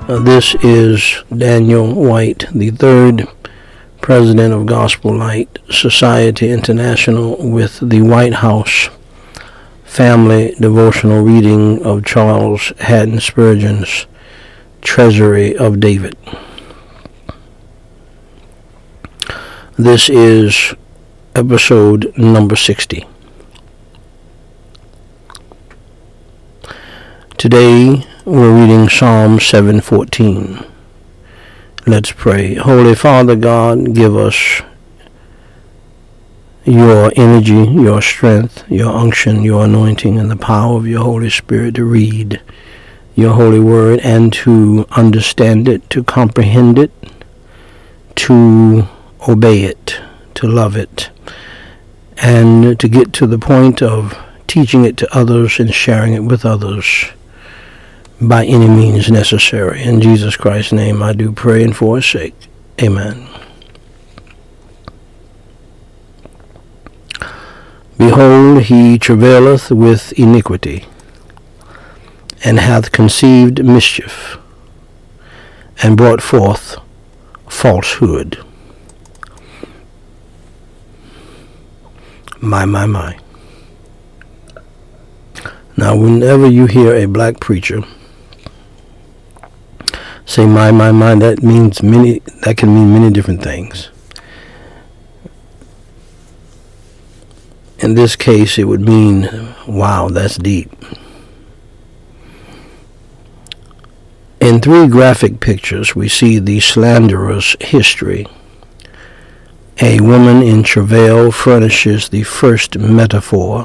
This is Daniel White, the third president of Gospel Light Society International, with the White House Family Devotional reading of Charles Haddon Spurgeon's Treasury of David. This is episode number 60. Today we're reading Psalm 7:14. Let's pray. Holy Father God, give us your energy, your strength, your unction, your anointing, and the power of your Holy Spirit to read your holy word and to understand it, to comprehend it, to obey it, to love it, and to get to the point of teaching it to others and sharing it with others by any means necessary. In Jesus Christ's name I do pray, and for his sake. Amen. Behold, he travaileth with iniquity, and hath conceived mischief, and brought forth falsehood. My. Now, whenever you hear a black preacher say my, that can mean many different things. In this case, it would mean, wow, that's deep. In three graphic pictures, we see the slanderer's history. A woman in travail furnishes the first metaphor.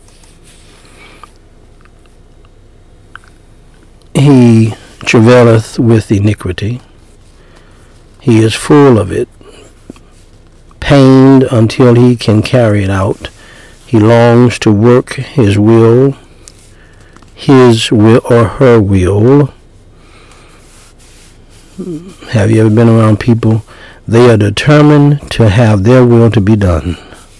He travaileth with iniquity. He is full of it, pained until he can carry it out. He longs to work his will or her will. Have you ever been around people? They are determined to have their will to be done.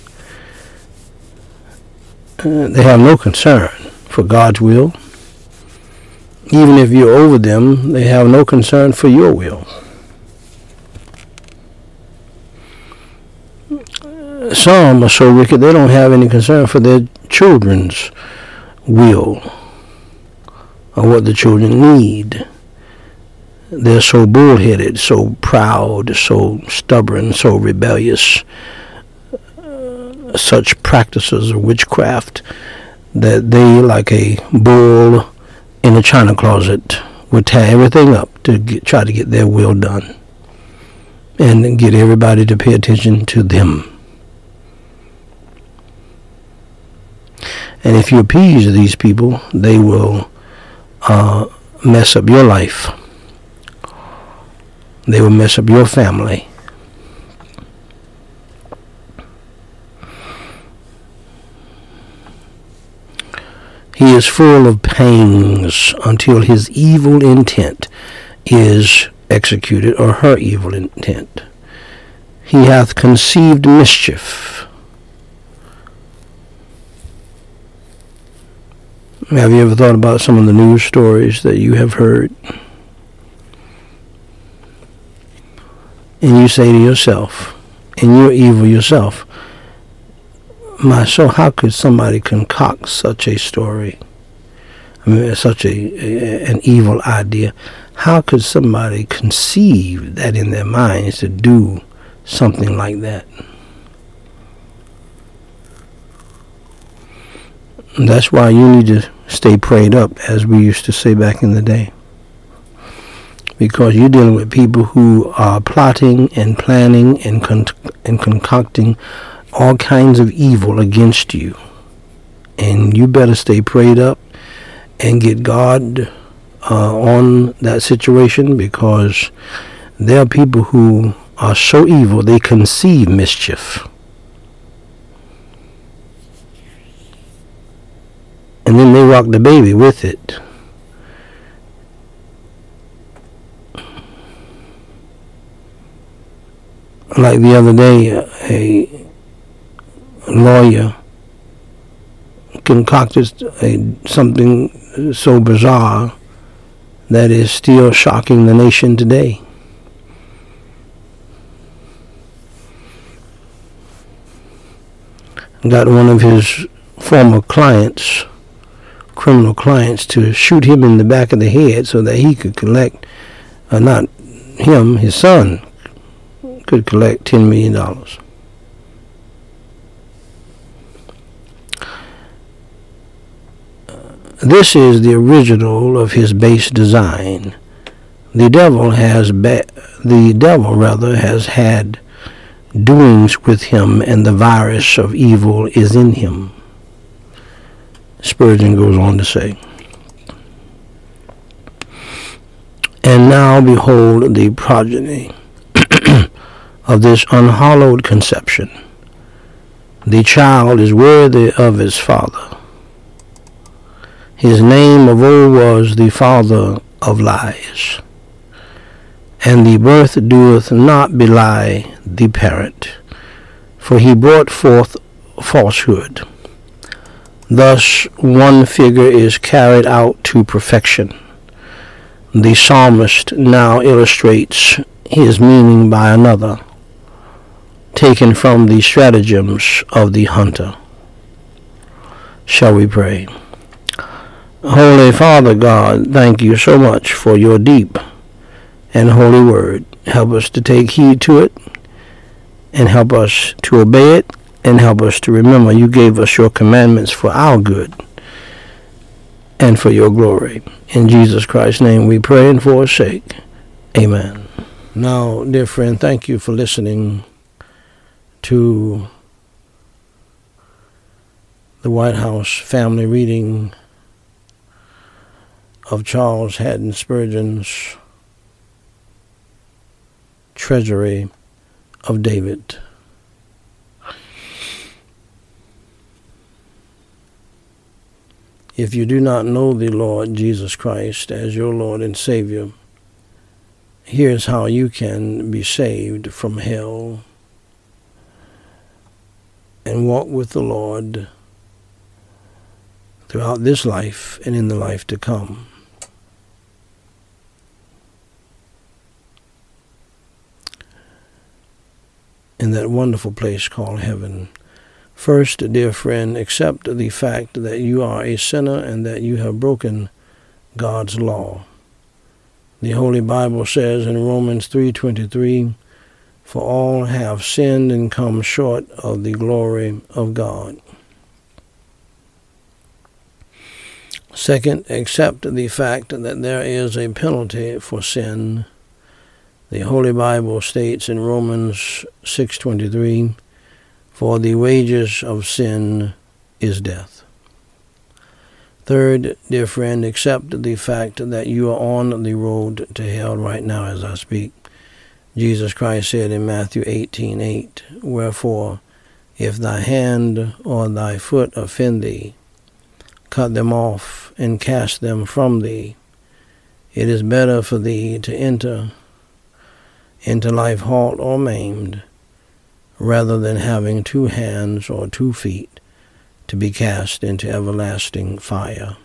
They have no concern for God's will. Even if you're over them, they have no concern for your will. Some are so wicked they don't have any concern for their children's will or what the children need. They're so bullheaded, so proud, so stubborn, so rebellious, such practices of witchcraft that they, like a bull in a china closet, would tie everything up to try to get their will done and get everybody to pay attention to them. And if you appease these people, they will mess up your life. They will mess up your family. He is full of pangs until his evil intent is executed, or her evil intent. He hath conceived mischief. Have you ever thought about some of the news stories that you have heard? And you say to yourself, and you're evil yourself, so how could somebody concoct such a story? I mean, such an evil idea. How could somebody conceive that in their minds to do something like that? And that's why you need to stay prayed up, as we used to say back in the day. Because you're dealing with people who are plotting and planning and concocting all kinds of evil against you. And you better stay prayed up and get God on that situation, because there are people who are so evil they conceive mischief. And then they rock the baby with it. Like the other day, a lawyer concocted something so bizarre that is still shocking the nation today. Got one of his former clients, criminal clients, to shoot him in the back of the head so that he could collect, not him, his son, could collect $10 million. This is the original of his base design. The devil has had doings with him, and the virus of evil is in him. Spurgeon goes on to say, and now behold the progeny of this unhallowed conception. The child is worthy of his father. His name of old was the father of lies, and the birth doeth not belie the parent, for he brought forth falsehood. Thus one figure is carried out to perfection. The psalmist now illustrates his meaning by another, taken from the stratagems of the hunter. Shall we pray? Holy Father God, thank you so much for your deep and holy word. Help us to take heed to it, and help us to obey it, and help us to remember you gave us your commandments for our good and for your glory. In Jesus Christ's name we pray, and for his sake. Amen. Now, dear friend, thank you for listening to the White House family reading of Charles Haddon Spurgeon's Treasury of David. If you do not know the Lord Jesus Christ as your Lord and Savior, here's how you can be saved from hell and walk with the Lord throughout this life and in the life to come. In that wonderful place called heaven. First, dear friend, accept the fact that you are a sinner and that you have broken God's law. The Holy Bible says in Romans 3:23, for all have sinned and come short of the glory of God. Second, accept the fact that there is a penalty for sin. The Holy Bible states in Romans 6:23, for the wages of sin is death. Third, dear friend, accept the fact that you are on the road to hell right now as I speak. Jesus Christ said in Matthew 18:8, wherefore, if thy hand or thy foot offend thee, cut them off and cast them from thee. It is better for thee to enter into life halt or maimed, rather than having 2 hands or 2 feet to be cast into everlasting fire.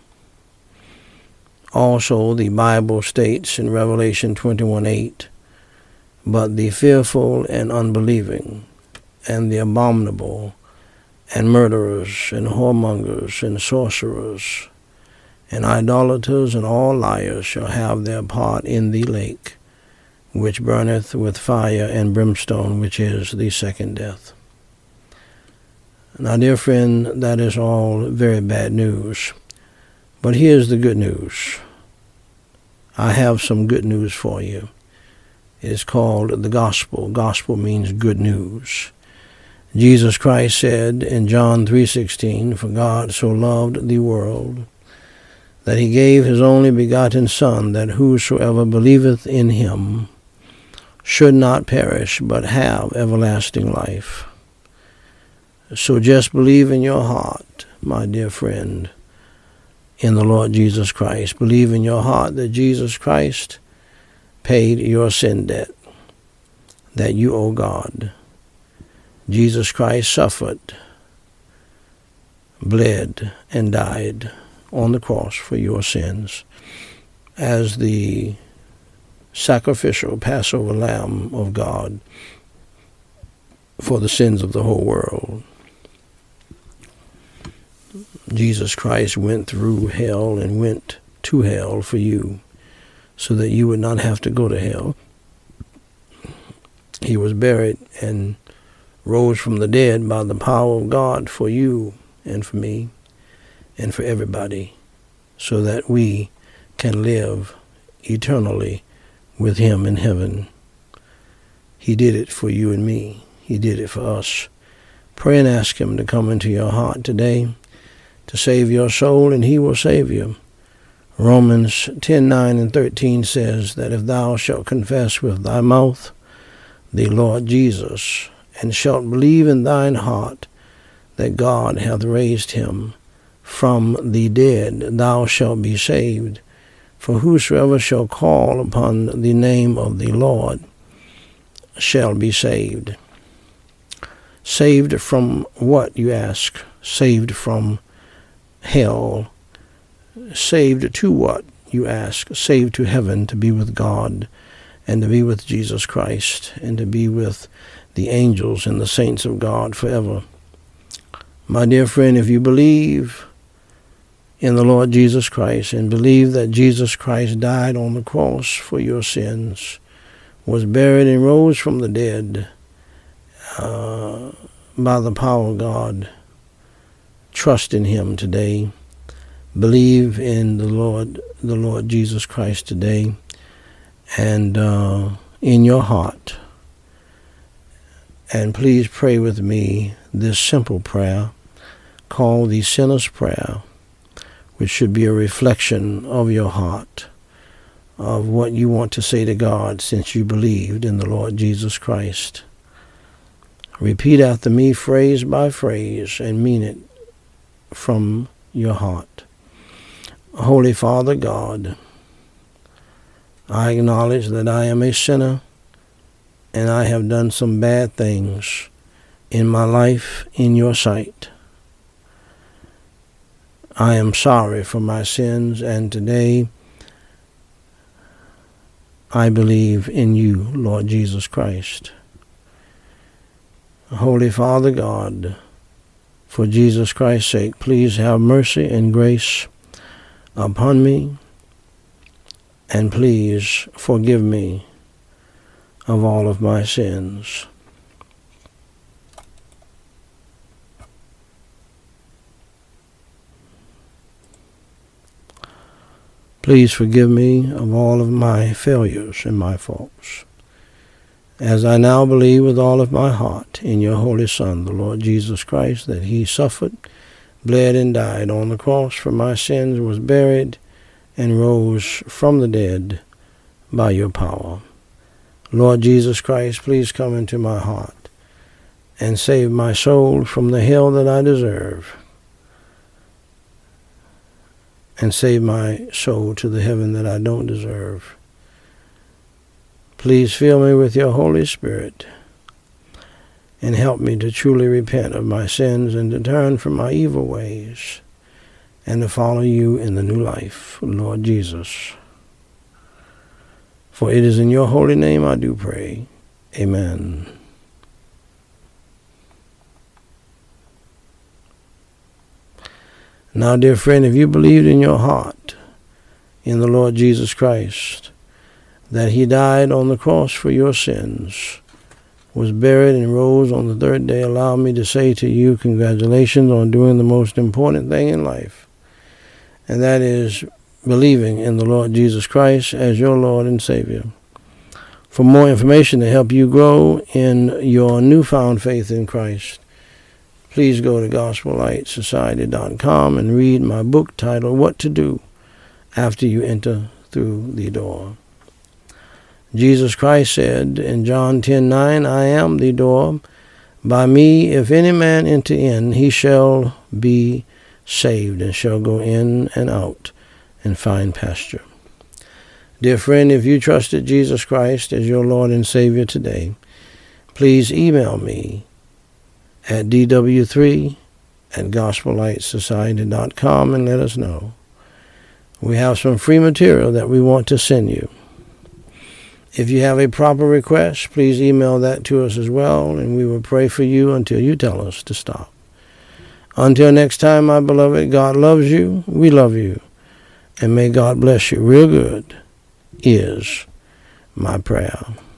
Also, the Bible states in Revelation 21:8, but the fearful and unbelieving, and the abominable, and murderers, and whoremongers, and sorcerers, and idolaters, and all liars shall have their part in the lake, which burneth with fire and brimstone, which is the second death. Now, dear friend, that is all very bad news. But here's the good news. I have some good news for you. It is called the gospel. Gospel means good news. Jesus Christ said in John 3:16, for God so loved the world that he gave his only begotten Son, that whosoever believeth in him should not perish, but have everlasting life. So just believe in your heart, my dear friend, in the Lord Jesus Christ. Believe in your heart that Jesus Christ paid your sin debt that you owe God. Jesus Christ suffered, bled, and died on the cross for your sins. as the sacrificial Passover Lamb of God for the sins of the whole world. Jesus Christ went through hell and went to hell for you so that you would not have to go to hell. He was buried and rose from the dead by the power of God for you and for me and for everybody, so that we can live eternally with him in heaven. He did it for you and me. He did it for us. Pray and ask him to come into your heart today to save your soul, and he will save you. Romans 10:9 and 13 says that if thou shalt confess with thy mouth the Lord Jesus, and shalt believe in thine heart that God hath raised him from the dead, thou shalt be saved. For whosoever shall call upon the name of the Lord shall be saved. Saved from what, you ask? Saved from hell. Saved to what, you ask? Saved to heaven, to be with God, and to be with Jesus Christ, and to be with the angels and the saints of God forever. My dear friend, if you believe in the Lord Jesus Christ and believe that Jesus Christ died on the cross for your sins, was buried and rose from the dead by the power of God, trust in him today. Believe in the Lord Jesus Christ today, and in your heart. And please pray with me this simple prayer called the Sinner's Prayer, which should be a reflection of your heart, of what you want to say to God since you believed in the Lord Jesus Christ. Repeat after me phrase by phrase and mean it from your heart. Holy Father God, I acknowledge that I am a sinner and I have done some bad things in my life in your sight. I am sorry for my sins, and today I believe in you, Lord Jesus Christ. Holy Father God, for Jesus Christ's sake, please have mercy and grace upon me, and please forgive me of all of my sins. Please forgive me of all of my failures and my faults, as I now believe with all of my heart in your Holy Son, the Lord Jesus Christ, that he suffered, bled, and died on the cross for my sins, was buried, and rose from the dead by your power. Lord Jesus Christ, please come into my heart and save my soul from the hell that I deserve, and save my soul to the heaven that I don't deserve. Please fill me with your Holy Spirit and help me to truly repent of my sins and to turn from my evil ways and to follow you in the new life, Lord Jesus. For it is in your holy name I do pray. Amen. Now, dear friend, if you believed in your heart in the Lord Jesus Christ, that he died on the cross for your sins, was buried and rose on the third day, allow me to say to you, congratulations on doing the most important thing in life, and that is believing in the Lord Jesus Christ as your Lord and Savior. For more information to help you grow in your newfound faith in Christ, please go to GospelLightSociety.com and read my book titled, What to Do After You Enter Through the Door. Jesus Christ said in John 10:9, I am the door. By me, if any man enter in, he shall be saved, and shall go in and out and find pasture. Dear friend, if you trusted Jesus Christ as your Lord and Savior today, please email me at dw3@gospellightsociety.com and let us know. We have some free material that we want to send you. If you have a proper request, please email that to us as well, and we will pray for you until you tell us to stop. Until next time, my beloved, God loves you, we love you, and may God bless you real good is my prayer.